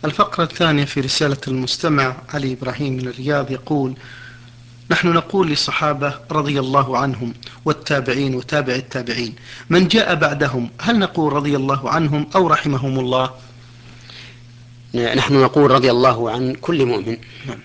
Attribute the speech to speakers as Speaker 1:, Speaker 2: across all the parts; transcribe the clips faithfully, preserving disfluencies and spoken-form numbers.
Speaker 1: الفقرة الثانية في رسالة المستمع علي إبراهيم من الرياض يقول: نحن نقول للصحابة رضي الله عنهم والتابعين وتابع التابعين، من جاء بعدهم هل نقول رضي الله عنهم أو رحمهم الله؟
Speaker 2: نحن نقول رضي الله عن كل مؤمن،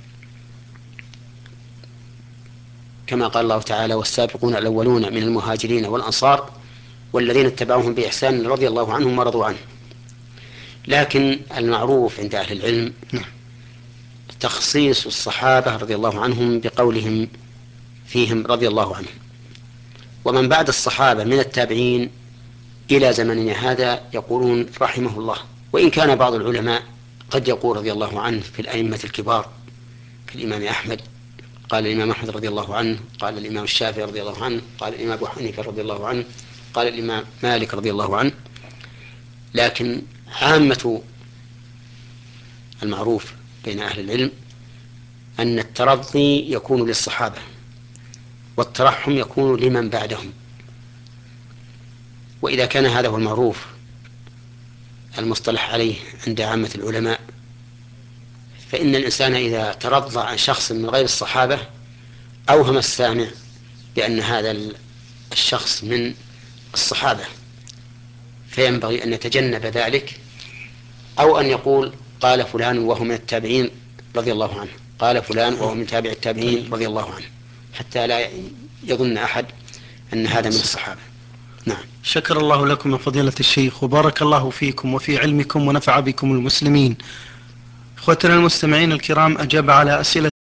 Speaker 2: كما قال الله تعالى: والسابقون الأولون من المهاجرين والأنصار والذين اتبعوهم بإحسان رضي الله عنهم ورضوا عنه. لكن المعروف عند أهل العلم تخصيص الصحابة رضي الله عنهم بقولهم فيهم رضي الله عنهم، ومن بعد الصحابة من التابعين إلى زمننا هذا يقولون رحمه الله. وإن كان بعض العلماء قد يقول رضي الله عنه في الأئمة الكبار كالإمام أحمد، قال الإمام أحمد رضي الله عنه، قال الإمام الشافعي رضي الله عنه، قال الإمام أبو حنيفة رضي الله عنه، قال الإمام مالك رضي الله عنه. لكن عامة المعروف بين أهل العلم أن الترضي يكون للصحابة والترحم يكون لمن بعدهم. وإذا كان هذا هو المعروف المصطلح عليه عند عامة العلماء، فإن الإنسان إذا ترضى عن شخص من غير الصحابة أوهم السامع بأن هذا الشخص من الصحابة، فينبغي أن يتجنب ذلك، أو أن يقول قال فلان وهو من التابعين رضي الله عنه، قال فلان وهو من تابع التابعين رضي الله عنه، حتى لا يظن أحد أن هذا من الصحابة. نعم.
Speaker 1: شكر الله لكم يا فضيلة الشيخ، وبارك الله فيكم وفي علمكم ونفع بكم المسلمين. اخوتنا المستمعين الكرام، أجاب على أسئلة